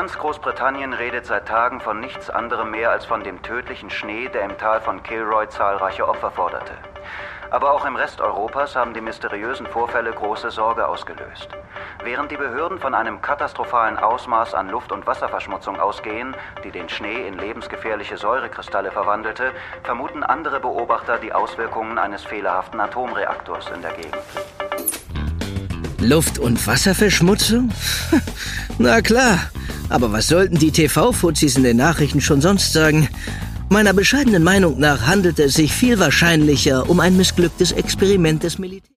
Ganz Großbritannien redet seit Tagen von nichts anderem mehr als von dem tödlichen Schnee, der im Tal von Kilroy zahlreiche Opfer forderte. Aber auch im Rest Europas haben die mysteriösen Vorfälle große Sorge ausgelöst. Während die Behörden von einem katastrophalen Ausmaß an Luft- und Wasserverschmutzung ausgehen, die den Schnee in lebensgefährliche Säurekristalle verwandelte, vermuten andere Beobachter die Auswirkungen eines fehlerhaften Atomreaktors in der Gegend. Luft- und Wasserverschmutzung? Na klar, aber was sollten die TV-Fuzis in den Nachrichten schon sonst sagen? Meiner bescheidenen Meinung nach handelt es sich viel wahrscheinlicher um ein missglücktes Experiment des Militärs.